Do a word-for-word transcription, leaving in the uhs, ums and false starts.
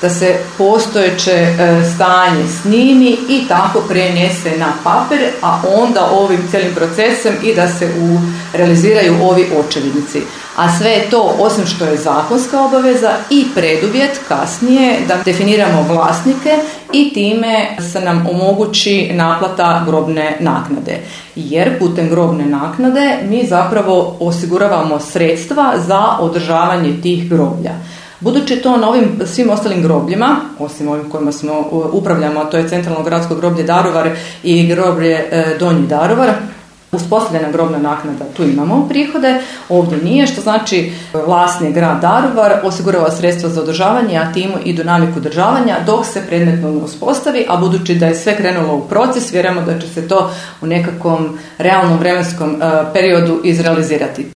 da se postojeće stanje snimi i tako prenese na papir, a onda ovim cijelim procesem i da se u, realiziraju ovi očevidnici. A sve je to, osim što je zakonska obaveza, i preduvjet kasnije da definiramo vlasnike i time se nam omogući naplata grobne naknade. Jer putem grobne naknade mi zapravo osiguravamo sredstva za održavanje tih groblja. Budući to na ovim svim ostalim grobljima, osim ovim kojima smo upravljamo, a to je Centralno gradsko groblje Daruvar i groblje Donji Daruvar, uspostavljena grobna naknada, tu imamo prihode, ovdje nije, što znači vlasnik grad Daruvar osigurava sredstva za održavanje, a time i dinamiku održavanja dok se predmetno ne uspostavi, a budući da je sve krenulo u proces, vjerujemo da će se to u nekakvom realnom vremenskom periodu izrealizirati.